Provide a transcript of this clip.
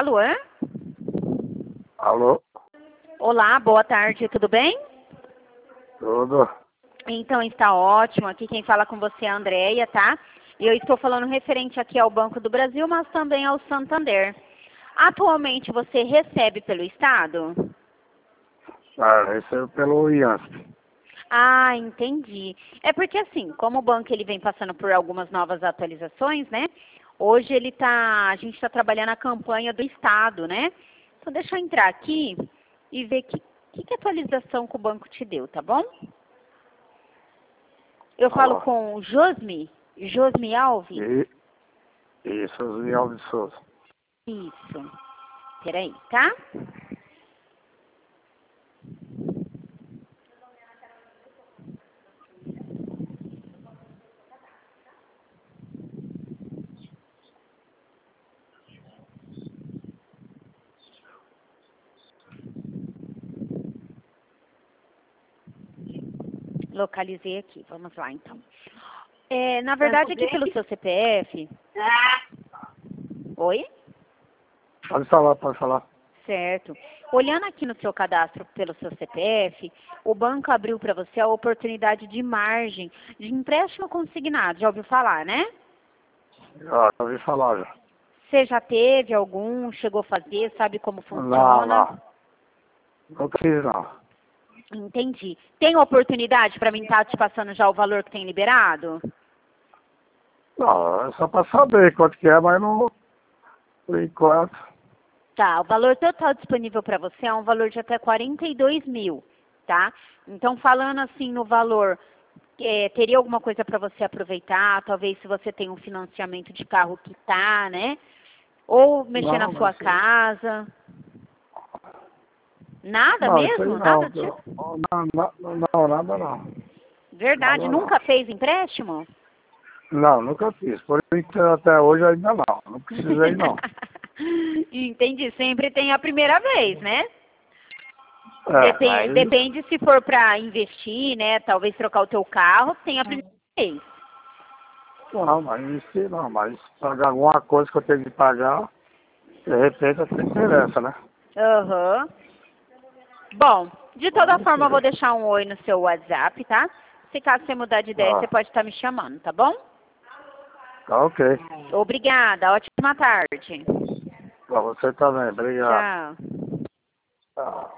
Alô? Alô? Olá, boa tarde, tudo bem? Tudo? Então está ótimo. Aqui quem fala com você é a Andréia, tá? E eu estou falando referente aqui ao Banco do Brasil, mas também ao Santander. Atualmente você recebe pelo Estado? Recebo pelo IANSP. Ah, entendi. É porque assim, como o banco ele vem passando por algumas novas atualizações, né? Hoje a gente está trabalhando a campanha do Estado, né? Então deixa eu entrar aqui e ver que atualização que o banco te deu, tá bom? Eu falo Alô? com Josmi Alves? Isso, Zé Alves Souza. Isso. Peraí, tá? Localizei aqui, vamos lá então. Na verdade, aqui pelo seu CPF... Oi? Pode falar, pode falar. Certo. Olhando aqui no seu cadastro pelo seu CPF, o banco abriu para você a oportunidade de margem de empréstimo consignado. Já ouviu falar, né? Já ouvi falar já. Você já teve algum, chegou a fazer, sabe como Não, funciona? não. Não quis não. Entendi. Tem oportunidade para mim estar te passando já o valor que tem liberado? Não, é só para saber quanto que é, mas não, por enquanto. Tá, o valor total disponível para você é um valor de até 42 mil, tá? Então, falando assim no valor, teria alguma coisa para você aproveitar? Talvez se você tem um financiamento de carro quitar, né? Ou mexer na Não, sua mas casa. Nada não, isso aí mesmo? não. Nada tipo? Não, nada não. Verdade, Nada não. nunca fez empréstimo? Não, nunca fiz. Por enquanto, até hoje ainda não. Não precisei não. Entendi, sempre tem a primeira vez, né? Mas Depende se for para investir, né? Talvez trocar o teu carro, tem a primeira vez. não, mas isso não, mas pagar alguma coisa que eu tenho que pagar, de repente até interessa, né? Aham. Bom, de toda Vamos forma, eu vou ver. deixar um oi no seu WhatsApp, tá? Se caso você mudar de ideia, você Tá, pode estar me chamando, tá bom? tá ok. Obrigada, ótima tarde. Pra você também, obrigado. Tchau.